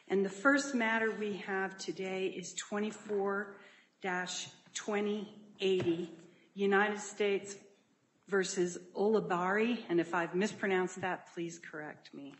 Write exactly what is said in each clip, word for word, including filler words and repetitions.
And the first matter we have today is twenty-four dash twenty eighty, United States versus Olabari. And if I've mispronounced that, please correct me.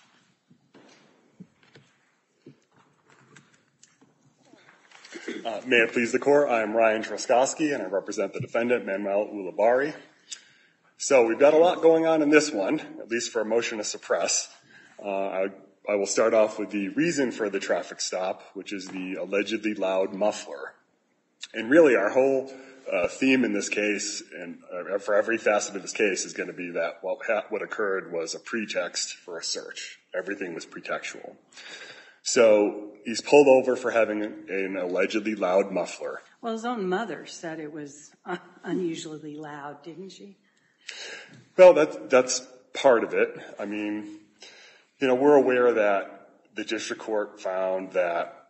Uh, may it please the court, I am Ryan Truskowski, and I represent the defendant, Manuel Olabari. So we've got a lot going on in this one, at least for a motion to suppress. Uh, I, I will start off with the reason for the traffic stop, which is the allegedly loud muffler. And really our whole uh, theme in this case, and uh, for every facet of this case, is going to be that what, ha- what occurred was a pretext for a search. Everything was pretextual. So he's pulled over for having an allegedly loud muffler. Well, his own mother said it was un- unusually loud, didn't she? Well, that, that's part of it. I mean, you know, we're aware that the district court found that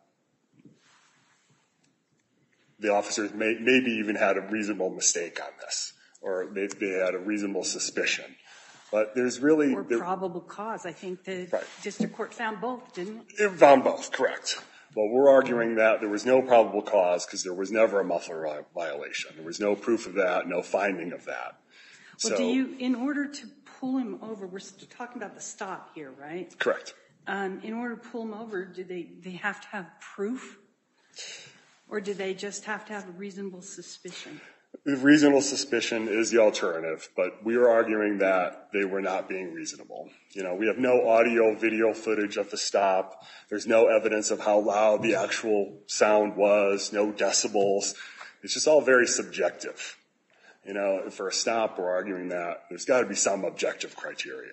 the officers may, maybe even had a reasonable mistake on this, or they, they had a reasonable suspicion. But there's really... Or probable cause. I think the right. district court found both, didn't it? It found both, correct. Well, we're arguing that there was no probable cause because there was never a muffler violation. There was no proof of that, no finding of that. Well, so, do you, in order to pull him over, we're talking about the stop here, right? Correct. Um, in order to pull him over, do they, they have to have proof? Or do they just have to have a reasonable suspicion? The reasonable suspicion is the alternative, but we are arguing that they were not being reasonable. You know, we have no audio, video footage of the stop. There's no evidence of how loud the actual sound was, no decibels. It's just all very subjective. You know, for a stop, we're arguing that there's got to be some objective criteria.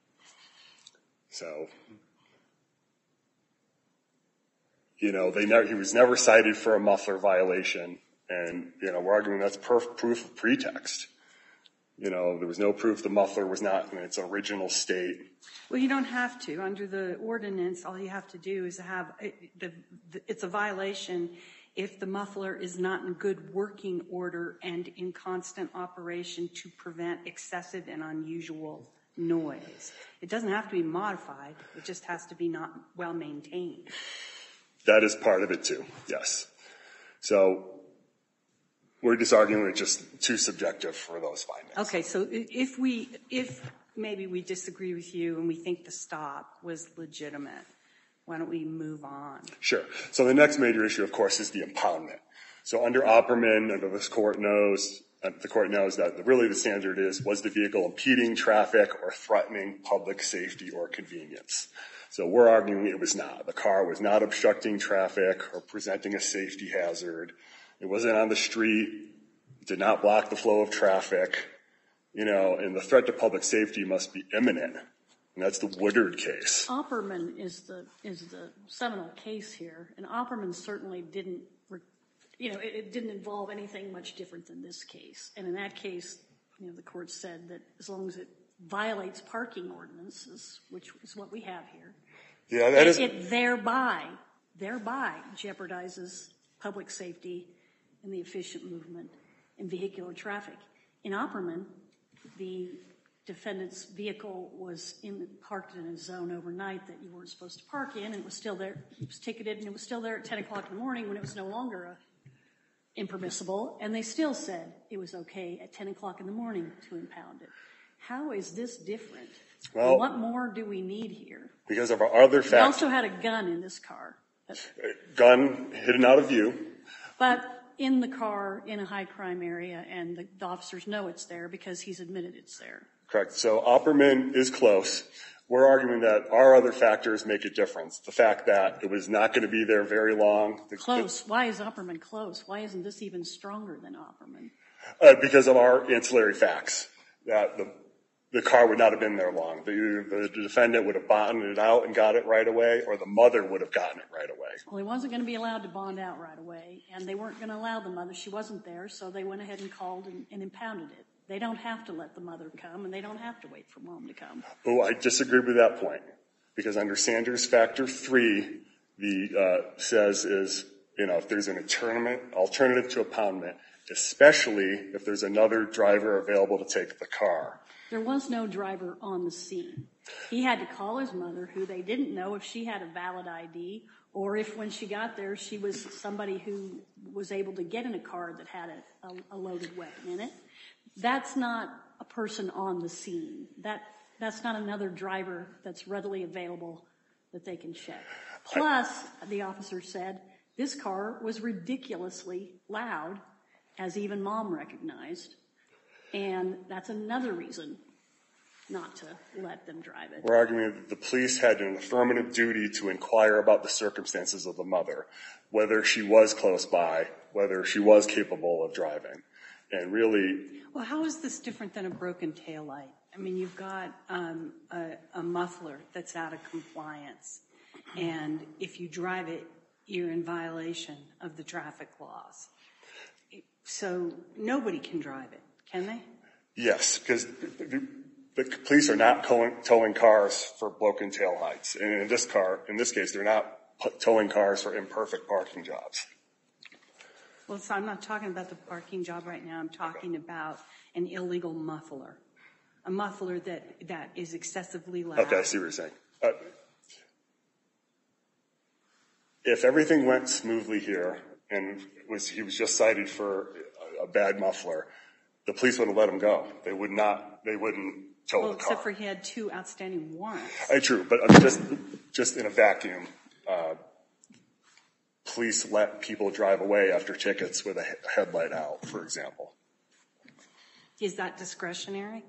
So, you know, they never, he was never cited for a muffler violation. And, you know, we're arguing that's perf- proof of pretext. You know, there was no proof the muffler was not in its original state. Well, you don't have to. Under the ordinance, all you have to do is have, the, the, it's a violation if the muffler is not in good working order and in constant operation to prevent excessive and unusual noise. It doesn't have to be modified. It just has to be not well maintained. That is part of it too, yes. So we're just arguing it's just too subjective for those findings. Okay, so if we, if maybe we disagree with you and we think the stop was legitimate, why don't we move on? Sure. So the next major issue, of course, is the impoundment. So under Opperman, under this court knows, uh, the court knows that really the standard is, was the vehicle impeding traffic or threatening public safety or convenience? So we're arguing it was not. The car was not obstructing traffic or presenting a safety hazard. It wasn't on the street, did not block the flow of traffic, you know, and the threat to public safety must be imminent. And that's the Woodard case. Opperman is the is the seminal case here, and Opperman certainly didn't, you know, it, it didn't involve anything much different than this case. And in that case, you know, the court said that as long as it violates parking ordinances, which is what we have here, yeah, that it, is it thereby thereby jeopardizes public safety and the efficient movement in vehicular traffic. In Opperman, the defendant's vehicle was in, parked in a zone overnight that you weren't supposed to park in, and it was still there. It was ticketed, and it was still there at ten o'clock in the morning when it was no longer a, impermissible, and they still said it was okay at ten o'clock in the morning to impound it. How is this different? Well, what more do we need here? Because of our other facts. We also had a gun in this car. Gun hidden out of view. But in the car in a high crime area, and the, the officers know it's there because he's admitted it's there. Correct. So Opperman is close. We're arguing that our other factors make a difference. The fact that it was not going to be there very long. The, close. The, Why is Opperman close? Why isn't this even stronger than Opperman? Uh, because of our ancillary facts. That the the car would not have been there long. The, the defendant would have bonded it out and got it right away, or the mother would have gotten it right away. Well, he wasn't going to be allowed to bond out right away, and they weren't going to allow the mother. She wasn't there, so they went ahead and called and, and impounded it. They don't have to let the mother come, and they don't have to wait for mom to come. Oh, I disagree with that point, because under Sanders Factor three, the uh, says is, you know, if there's an alternative, alternative to impoundment, especially if there's another driver available to take the car. There was no driver on the scene. He had to call his mother, who they didn't know if she had a valid I D or if when she got there she was somebody who was able to get in a car that had a, a, a loaded weapon in it. That's not a person on the scene. That That's not another driver that's readily available that they can check. Plus, the officer said, this car was ridiculously loud, as even Mom recognized, and that's another reason not to let them drive it. We're arguing that the police had an affirmative duty to inquire about the circumstances of the mother, whether she was close by, whether she was capable of driving. And really... Well, how is this different than a broken taillight? I mean, you've got um, a, a muffler that's out of compliance, and if you drive it, you're in violation of the traffic laws. So nobody can drive it, can they? Yes, because the, the police are not towing, towing cars for broken taillights. And in this car, in this case, they're not towing cars for imperfect parking jobs. Well, so I'm not talking about the parking job right now. I'm talking about an illegal muffler, a muffler that, that is excessively loud. Okay, I see what you're saying. Uh, if everything went smoothly here and was he was just cited for a, a bad muffler, the police wouldn't let him go. They would not. They wouldn't tow well, the car. Except for he had two outstanding warrants. Uh, true, but I'm just just in a vacuum. Uh, police let people drive away after tickets with a headlight out, for example. Is that discretionary?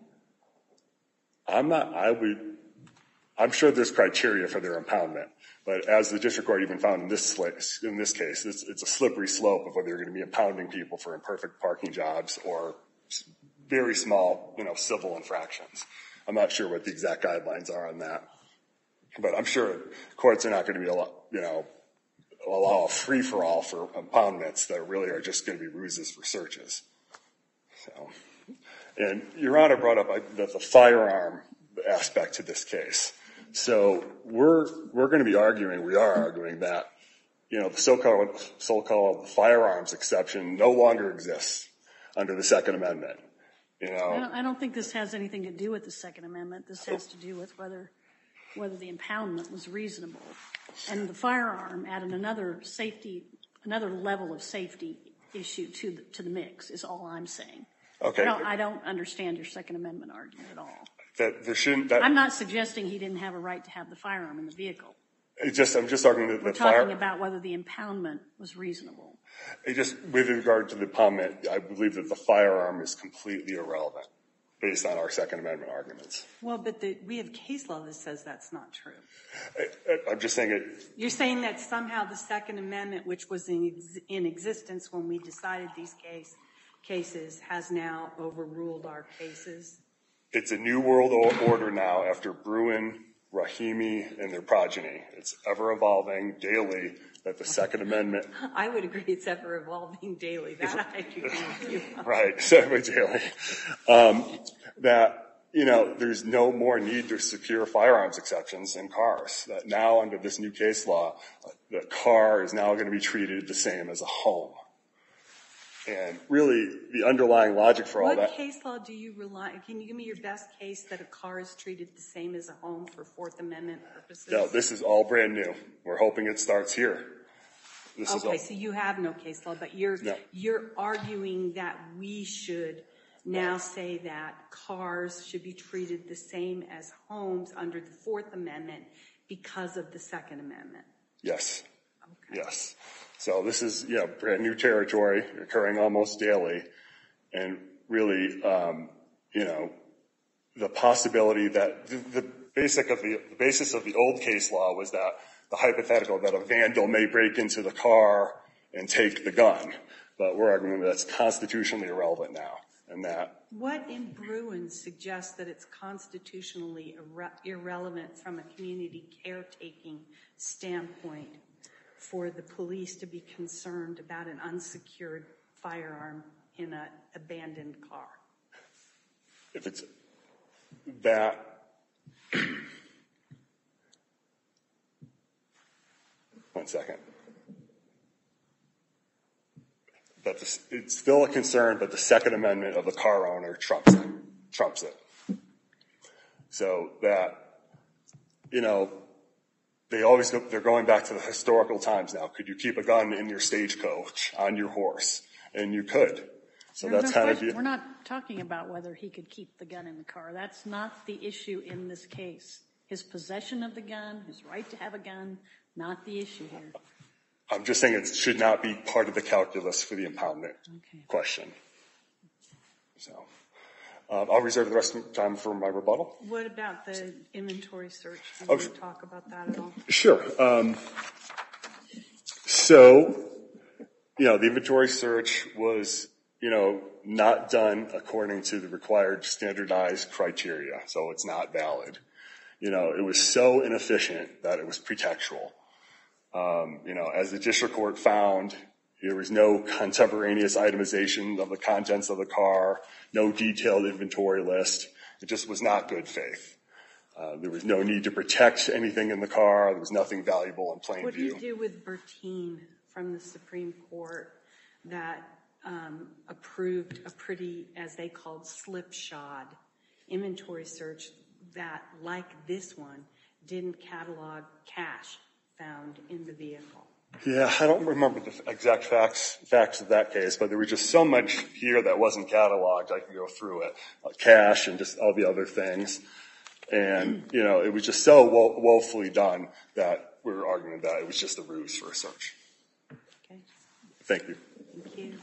I'm not. I would. I'm sure there's criteria for their impoundment, but as the district court even found in this in this case, it's, it's a slippery slope of whether you're going to be impounding people for imperfect parking jobs or very small, you know, civil infractions. I'm not sure what the exact guidelines are on that, but I'm sure courts are not going to be, a lot, you know, allow a free for all for impoundments that really are just going to be ruses for searches. So, and Your Honor brought up the, the firearm aspect to this case. So we're we're going to be arguing, we are arguing that, you know, the so-called so-called firearms exception no longer exists under the Second Amendment. You know, I don't, I don't think this has anything to do with the Second Amendment. This has to do with whether whether the impoundment was reasonable, and the firearm added another safety, another level of safety issue to the, to the mix. Is all I'm saying. Okay. I don't, I don't understand your Second Amendment argument at all. That there shouldn't. That, I'm not suggesting he didn't have a right to have the firearm in the vehicle. It just, I'm just arguing that We're the fire. talking about whether the impoundment was reasonable. It just, with regard to the impoundment, I believe that the firearm is completely irrelevant based on our Second Amendment arguments. Well, but the, we have case law that says that's not true. I, I'm just saying it. You're saying that somehow the Second Amendment, which was in, ex, in existence when we decided these case, cases, has now overruled our cases? It's a new world order now after Bruin, Rahimi, and their progeny. It's ever evolving daily that the Second Amendment. I would agree it's ever evolving daily. That I agree with you. Right, ever daily. Um, that, you know, there's no more need to secure firearms exceptions in cars. That now under this new case law, the car is now going to be treated the same as a home. And really, the underlying logic for all what that. What case law do you rely on? Can you give me your best case that a car is treated the same as a home for Fourth Amendment purposes? No, this is all brand new. We're hoping it starts here. This okay, is all, so you have no case law, but you're no. you're arguing that we should now say that cars should be treated the same as homes under the Fourth Amendment because of the Second Amendment. Yes. Okay. Yes. So this is, yeah, brand new territory occurring almost daily. And really, um, you know, the possibility that the, the basic of the, the basis of the old case law was that the hypothetical that a vandal may break into the car and take the gun. But we're arguing that that's constitutionally irrelevant now. And that. What in Bruin suggests that it's constitutionally irre- irrelevant from a community caretaking standpoint for the police to be concerned about an unsecured firearm in an abandoned car? If it's that, one second. that this, it's still a concern, but the Second Amendment of the car owner trumps it. Trumps it. So that, you know, they always go, they're going back to the historical times now. Could you keep a gun in your stagecoach on your horse? And you could. So There's that's no kind of question. the, We're not talking about whether he could keep the gun in the car. That's not the issue in this case. His possession of the gun, his right to have a gun, not the issue here. I'm just saying it should not be part of the calculus for the impoundment Okay. question. So um, I'll reserve the rest of the time for my rebuttal. What about the inventory search? Can Oh, you talk about that at all? Sure. Um, so, you know, the inventory search was, you know, not done according to the required standardized criteria, so it's not valid. You know, it was so inefficient that it was pretextual. Um, you know, as the district court found, there was no contemporaneous itemization of the contents of the car, no detailed inventory list. It just was not good faith. Uh, there was no need to protect anything in the car. There was nothing valuable in plain What do view. you do with Bertine from the Supreme Court that um, approved a pretty, as they called, slipshod inventory search that, like this one, didn't catalog cash found in the vehicle? Yeah, I don't remember the exact facts facts of that case, but there was just so much here that wasn't cataloged. I could go through it, like cash and just all the other things. And, you know, it was just so wo- woefully done that we were arguing that it was just a ruse for a search. Okay, Thank you. thank you.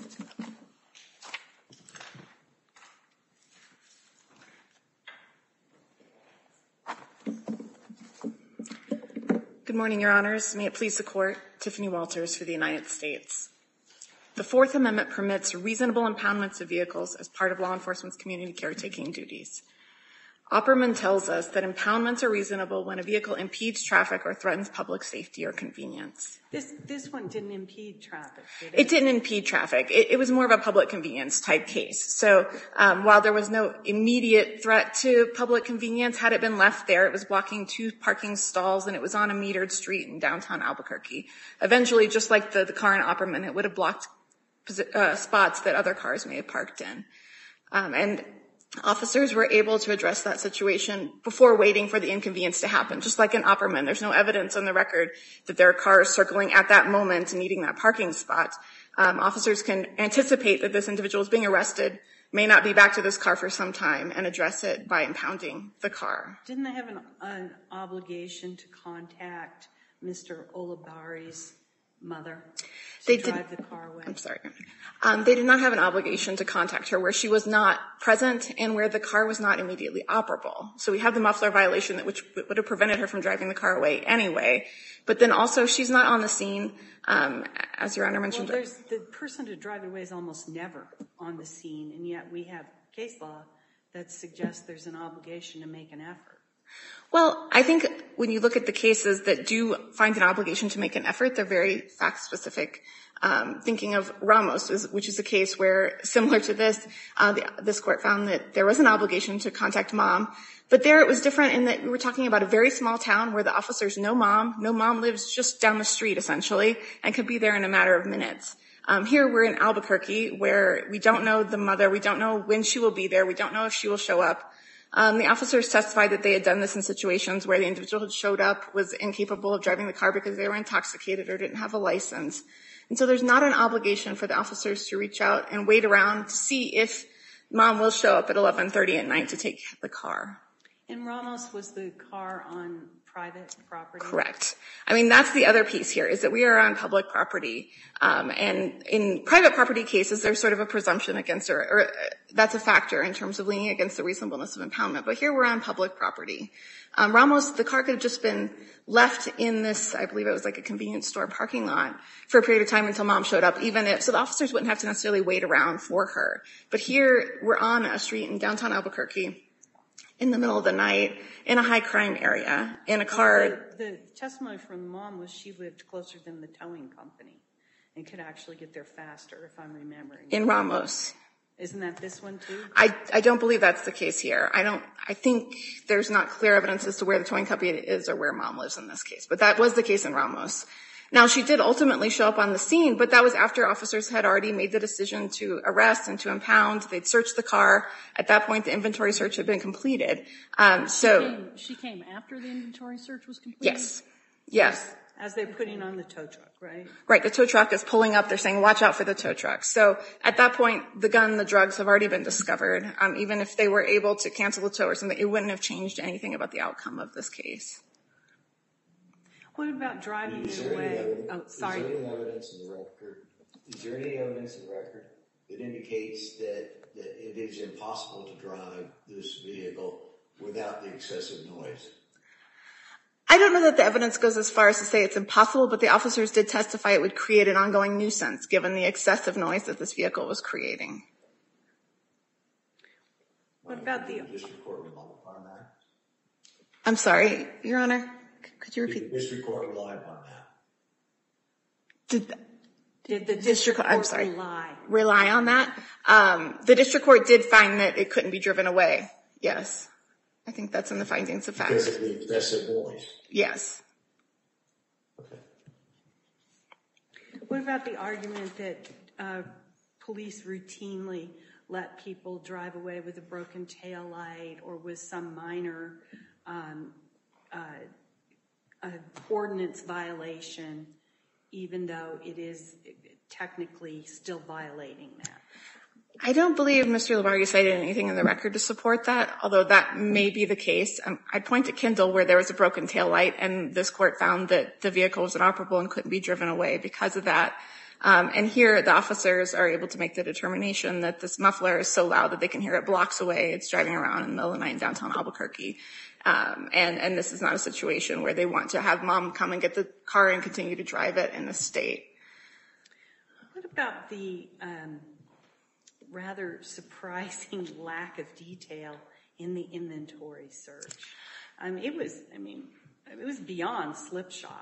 Good morning, Your Honors. May it please the Court, Tiffany Walters for the United States. The Fourth Amendment permits reasonable impoundments of vehicles as part of law enforcement's community caretaking duties. Opperman tells us that impoundments are reasonable when a vehicle impedes traffic or threatens public safety or convenience. This this one didn't impede traffic, did it? It didn't impede traffic. It, it was more of a public convenience type case. So um, while there was no immediate threat to public convenience, had it been left there, it was blocking two parking stalls and it was on a metered street in downtown Albuquerque. Eventually, just like the, the car in Opperman, it would have blocked uh, spots that other cars may have parked in. Um, and officers were able to address that situation before waiting for the inconvenience to happen. Just like in Opperman, there's no evidence on the record that there are cars circling at that moment and needing that parking spot. Um, officers can anticipate that this individual is being arrested, may not be back to this car for some time, and address it by impounding the car. Didn't they have an, an obligation to contact Mister Olabari's mother to They did- drive the car away? I'm sorry. Um, they did not have an obligation to contact her where she was not present and where the car was not immediately operable. So we have the muffler violation that which would have prevented her from driving the car away anyway. But then also she's not on the scene, um, as Your Honor mentioned. Well, there's the person to drive it away is almost never on the scene, and yet we have case law that suggests there's an obligation to make an effort. Well, I think when you look at the cases that do find an obligation to make an effort, they're very fact-specific. Um, thinking of Ramos, which is a case where, similar to this, uh, the, this court found that there was an obligation to contact mom. But there it was different in that we were talking about a very small town where the officers know mom. No mom lives just down the street, essentially, and could be there in a matter of minutes. Um, here we're in Albuquerque where we don't know the mother. We don't know when she will be there. We don't know if she will show up. Um, the officers testified that they had done this in situations where the individual who showed up was incapable of driving the car because they were intoxicated or didn't have a license. And so there's not an obligation for the officers to reach out and wait around to see if mom will show up at eleven thirty at night to take the car. And Ramos, was the car on private property? Correct. I mean, that's the other piece here, is that we are on public property. Um, and in private property cases, there's sort of a presumption against, or, or uh, that's a factor in terms of leaning against the reasonableness of impoundment. But here we're on public property. Um, Ramos, the car could have just been left in this, I believe it was like a convenience store parking lot for a period of time until mom showed up, even if, so the officers wouldn't have to necessarily wait around for her. But here we're on a street in downtown Albuquerque in the middle of the night in a high crime area in a car. The, the testimony from the mom was she lived closer than the towing company and could actually get there faster, if I'm remembering. In Ramos. Isn't that this one too? I, I don't believe that's the case here. I don't, I think there's not clear evidence as to where the towing company is or where mom lives in this case. But that was the case in Ramos. Now, she did ultimately show up on the scene, but that was after officers had already made the decision to arrest and to impound. They'd searched the car. At that point, the inventory search had been completed. Um, so She came, she came after the inventory search was completed? Yes. Yes. As they're putting on the tow truck, right? Right. The tow truck is pulling up. They're saying, watch out for the tow truck. So at that point, the gun, the drugs have already been discovered. Um, even if they were able to cancel the tow or something, it wouldn't have changed anything about the outcome of this case. What about driving Is it there any away? evidence- Oh, sorry. Is there any evidence in the record, is there any evidence in the record that indicates that, that it is impossible to drive this vehicle without the excessive noise? I don't know that the evidence goes as far as to say it's impossible, but the officers did testify it would create an ongoing nuisance given the excessive noise that this vehicle was creating. What about the... Did the district court rely upon that? I'm sorry, Your Honor. Could you repeat? Did the district court rely upon that? Did, Did the district court, I'm sorry, rely? rely on that? Um, the district court did find that it couldn't be driven away. Yes. I think that's in the findings of fact. Because of the excessive noise? Yes. Okay. What about the argument that uh, police routinely let people drive away with a broken taillight or with some minor um, uh, uh, ordinance violation, even though it is technically still violating that? I don't believe Mister Labarge cited anything in the record to support that, although that may be the case. Um, I'd point to Kindle where there was a broken taillight, and this court found that the vehicle was inoperable and couldn't be driven away because of that. Um, and here the officers are able to make the determination that this muffler is so loud that they can hear it blocks away. It's driving around in the middle of the night in downtown Albuquerque. Um, and, and this is not a situation where they want to have mom come and get the car and continue to drive it in the state. What about the um, rather surprising lack of detail in the inventory search? I mean, it was, I mean, it was beyond slipshod.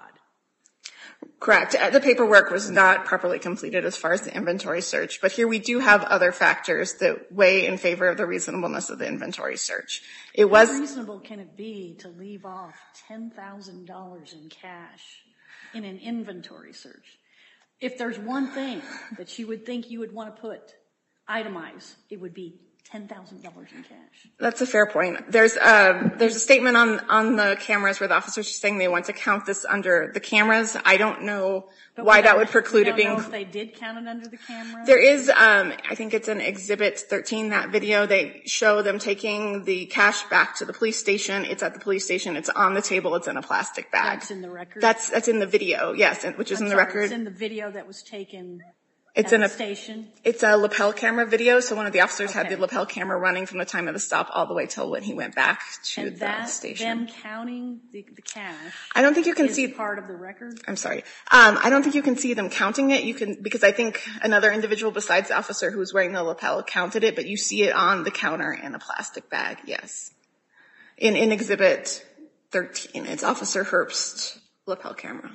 Correct. Uh, The paperwork was not properly completed as far as the inventory search, but here we do have other factors that weigh in favor of the reasonableness of the inventory search. It was How reasonable can it be to leave off ten thousand dollars in cash in an inventory search? If there's one thing that you would think you would want to put, itemize, it would be ten thousand dollars in cash. That's a fair point. There's um, there's a statement on on the cameras where the officers are saying they want to count this under the cameras. I don't know But why we that don't- would preclude we it being. don't know if they did count it under the camera. There is, um, I think it's in Exhibit thirteen, that video. They show them taking the cash back to the police station. It's at the police station. It's on the table. It's in a plastic bag. That's in the record. That's that's in the video, yes, and- which is I'm in the sorry, record. It's in the video that was taken It's at in the a station. It's a lapel camera video, so one of the officers had Okay. the lapel camera running from the time of the stop all the way till when he went back to And the that, station. them counting the, the cash I don't think you can is see. part of the record. I'm sorry. Um, I don't think you can see them counting it. You can, because I think another individual besides the officer who was wearing the lapel counted it, but you see it on the counter in a plastic bag. Yes. In in Exhibit thirteen, it's Officer Herbst's lapel camera.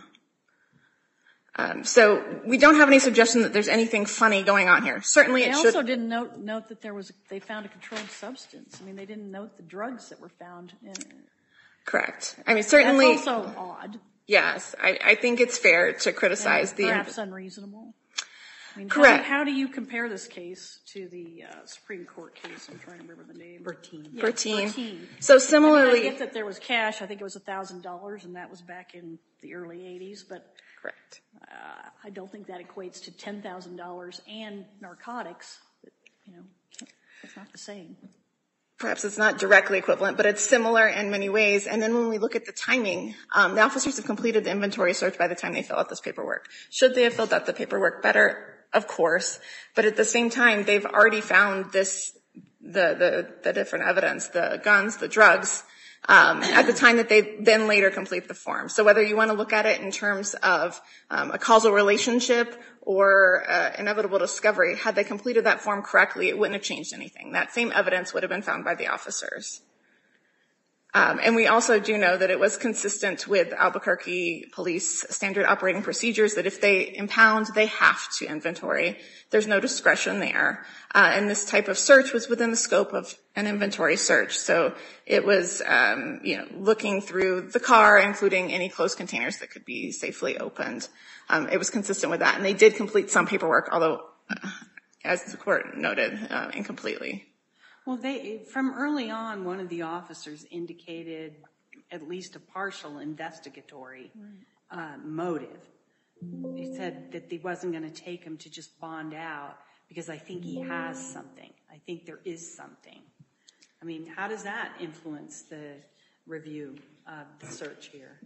Um, so we don't have any suggestion that there's anything funny going on here. Certainly They it should. also didn't note, note that there was, they found a controlled substance. I mean, they didn't note the drugs that were found in it. Correct. I mean, certainly. That's also odd. Yes, I, I think it's fair to criticize and the. Perhaps unreasonable. I mean, Correct. How, how do you compare this case to the uh, Supreme Court case? I'm trying to remember the name. Bertine. Yeah, Bertine. Bertine. So I similarly. mean, I get that there was cash. I think it was one thousand dollars, and that was back in the early eighties. But Correct. uh, I don't think that equates to ten thousand dollars and narcotics. But, you know, it's not the same. Perhaps it's not directly equivalent, but it's similar in many ways. And then when we look at the timing, um, the officers have completed the inventory search by the time they fill out this paperwork. Should they have filled out the paperwork better? Of course. But at the same time, they've already found this, the, the, the different evidence, the guns, the drugs, um, at the time that they then later complete the form. So whether you want to look at it in terms of um, a causal relationship or uh, inevitable discovery, had they completed that form correctly, it wouldn't have changed anything. That same evidence would have been found by the officers. Um, and we also do know that it was consistent with Albuquerque police standard operating procedures that if they impound, they have to inventory. There's no discretion there. Uh, and this type of search was within the scope of an inventory search. So it was, um, you know, looking through the car, including any closed containers that could be safely opened. Um, it was consistent with that. And they did complete some paperwork, although, uh, as the court noted, uh, incompletely. Well, they, from early on, one of the officers indicated at least a partial investigatory uh, motive. He said that he wasn't going to take him to just bond out because I think he has something. I think there is something. I mean, how does that influence the review of the search here?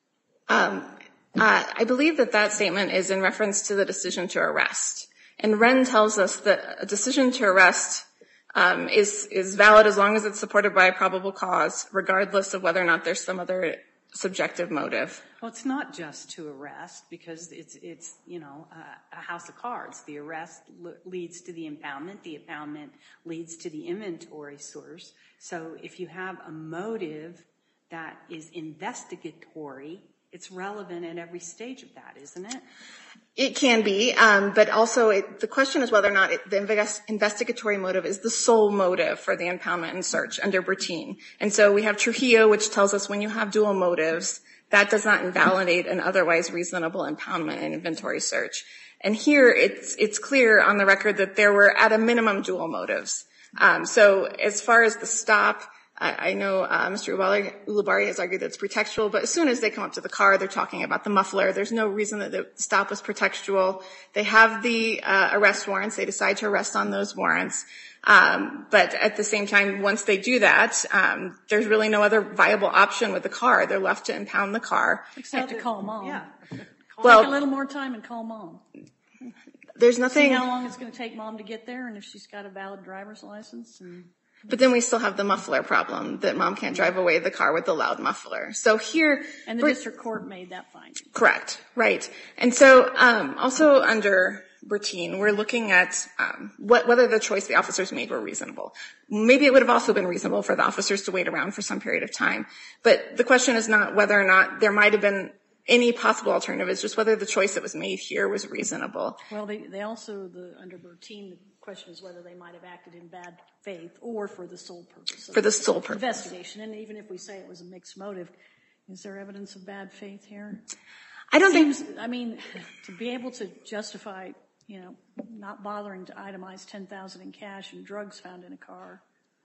Um, uh, I believe that that statement is in reference to the decision to arrest. And Wren tells us that a decision to arrest Um, is, is valid as long as it's supported by a probable cause, regardless of whether or not there's some other subjective motive. Well, it's not just to arrest because it's, it's you know, a, a house of cards. The arrest le- leads to the impoundment. The impoundment leads to the inventory source. So if you have a motive that is investigatory, it's relevant at every stage of that, isn't it? It can be, um, but also it, the question is whether or not it, the invest, investigatory motive is the sole motive for the impoundment and search under Bertin. And so we have Trujillo, which tells us when you have dual motives, that does not invalidate an otherwise reasonable impoundment and inventory search. And here it's it's clear on the record that there were at a minimum dual motives. Um, so as far as the stop, I know uh, Mister Ulibarri has argued that it's pretextual, but as soon as they come up to the car, they're talking about the muffler. There's no reason that the stop was pretextual. They have the uh, arrest warrants. They decide to arrest on those warrants. Um, but at the same time, once they do that, um, there's really no other viable option with the car. They're left to impound the car. Except to call mom. Yeah. Call Well- Take a little more time and call mom. There's See nothing, how long it's going to take mom to get there and if she's got a valid driver's license. And but then we still have the muffler problem, that mom can't drive away the car with the loud muffler. So here, And the Bert- district court made that finding. Correct, right. And so um, also under Bertin, we're looking at um, what, whether the choice the officers made were reasonable. Maybe it would have also been reasonable for the officers to wait around for some period of time. But the question is not whether or not there might have been any possible alternative. It's just whether the choice that was made here was reasonable. Well, they, they also, the under Bertin, the question is whether they might have acted in bad faith or for the sole purpose of For the sole purpose. investigation. And even if we say it was a mixed motive, is there evidence of bad faith here? I don't Seems, think, I mean, to be able to justify, you know, not bothering to itemize ten thousand in cash and drugs found in a car,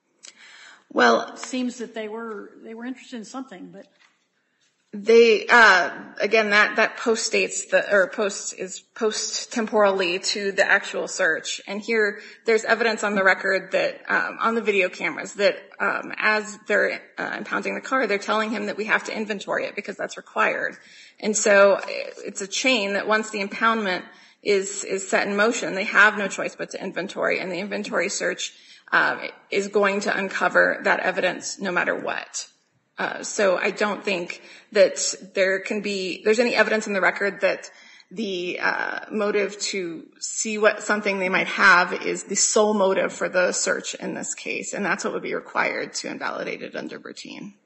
well, seems that they were, they were interested in something, but they, uh, again, that, that post states the, or post is post temporally to the actual search. And here there's evidence on the record that, um, on the video cameras that, um, as they're uh, impounding the car, they're telling him that we have to inventory it because that's required. And so it's a chain that once the impoundment is, is set in motion, they have no choice but to inventory, and the inventory search, um, is going to uncover that evidence no matter what. Uh, so I don't think that there can be, there's any evidence in the record that the uh, motive to see what something they might have is the sole motive for the search in this case, and that's what would be required to invalidate it under Bertin.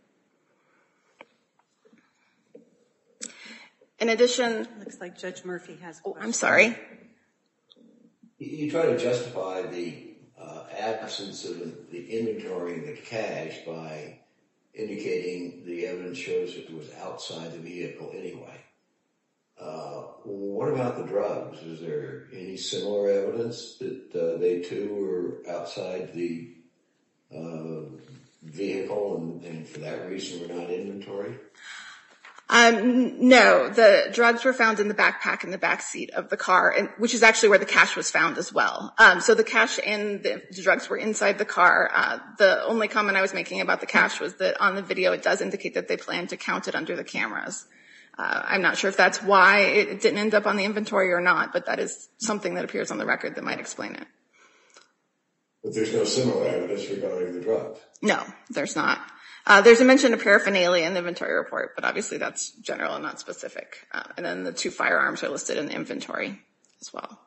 In addition, Looks like Judge Murphy has a oh, question. I'm sorry. You, you try to justify the uh, absence of the inventory of the cash by indicating the evidence shows it was outside the vehicle anyway. Uh, what about the drugs? Is there any similar evidence that uh, they too were outside the uh, vehicle and, and for that reason were not inventory? Um, no, the drugs were found in the backpack in the back seat of the car, and, which is actually where the cash was found as well. Um, so the cash and the, the drugs were inside the car. Uh, the only comment I was making about the cash was that on the video it does indicate that they planned to count it under the cameras. Uh, I'm not sure if that's why it didn't end up on the inventory or not, but that is something that appears on the record that might explain it. But there's no similar evidence regarding the drugs? No, there's not. Uh, there's a mention of paraphernalia in the inventory report, but obviously that's general and not specific. Uh, and then the two firearms are listed in the inventory as well.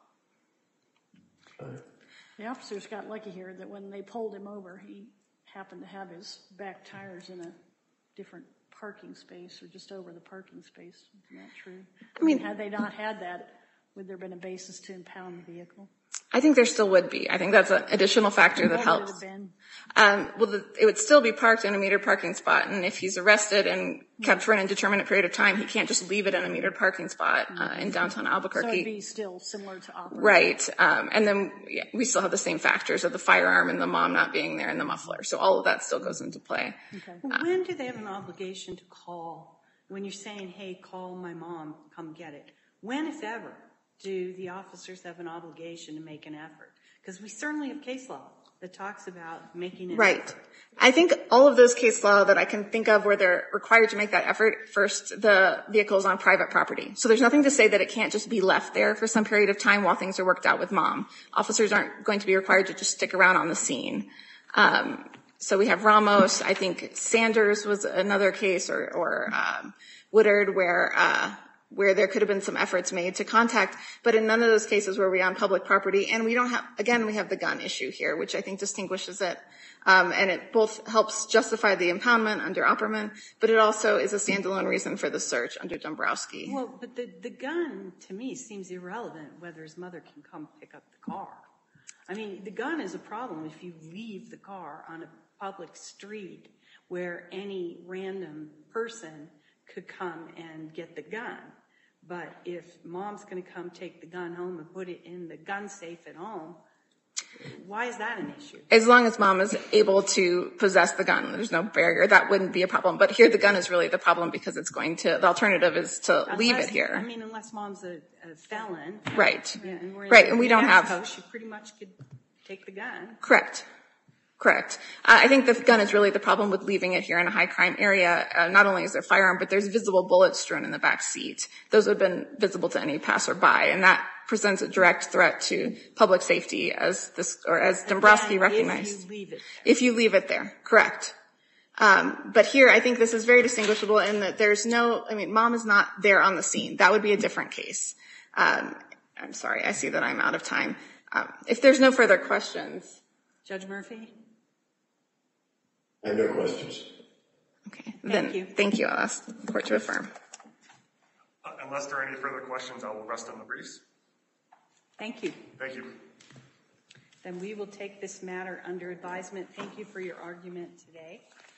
the officers got lucky here that when they pulled him over, he happened to have his back tires in a different parking space or just over the parking space. Isn't that true? I mean, had they not had that, would there have been a basis to impound the vehicle? I think there still would be. I think that's an additional factor that What helps. would it have been? Um, well, the, it would still be parked in a metered parking spot, and if he's arrested and kept for an indeterminate period of time, he can't just leave it in a metered parking spot uh, in downtown Albuquerque. So it'd be still similar to Opera. Right. Um, and then yeah, we still have the same factors of the firearm and the mom not being there and the muffler. So all of that still goes into play. Okay. Well, when do they have an obligation to call? When you're saying, hey, call my mom, come get it. When, if ever, do the officers have an obligation to make an effort? Because we certainly have case law that talks about making an Right. effort. I think all of those case law that I can think of where they're required to make that effort, first, the vehicle is on private property. So there's nothing to say that it can't just be left there for some period of time while things are worked out with mom. Officers aren't going to be required to just stick around on the scene. Um, so we have Ramos. I think Sanders was another case, or, or um, Woodard, where uh, where there could have been some efforts made to contact, but in none of those cases were we on public property. And we don't have, again, we have the gun issue here, which I think distinguishes it. Um, and it both helps justify the impoundment under Opperman, but it also is a standalone reason for the search under Dombrowski. Well, but the, the gun, to me, seems irrelevant whether his mother can come pick up the car. I mean, the gun is a problem if you leave the car on a public street where any random person could come and get the gun. But if mom's going to come take the gun home and put it in the gun safe at home, why is that an issue? As long as mom is able to possess the gun, there's no barrier. That wouldn't be a problem. But here the gun is really the problem because it's going to, the alternative is to Unless, leave it here. I mean, unless mom's a, a felon. Right. Yeah, and we're in Right, and we don't have- Mexico, she pretty much could take the gun. Correct. Correct. Uh, I think the gun is really the problem with leaving it here in a high crime area. Uh, not only is there a firearm, but there's visible bullets strewn in the back seat. Those would have been visible to any passerby, and that presents a direct threat to public safety, as this, or as Dombrowski Again, recognized. If you leave it. If you leave it there, correct. Um, but here, I think this is very distinguishable in that there's no, I mean, mom is not there on the scene. That would be a different case. Um, I'm sorry, I see that I'm out of time. Um, if there's no further questions. Judge Murphy? I have no questions. Okay, Thank then, you. thank you. I'll ask the court to affirm. Uh, Unless there are any further questions, I will rest on the briefs. Thank you. Thank you. Then we will take this matter under advisement. Thank you for your argument today.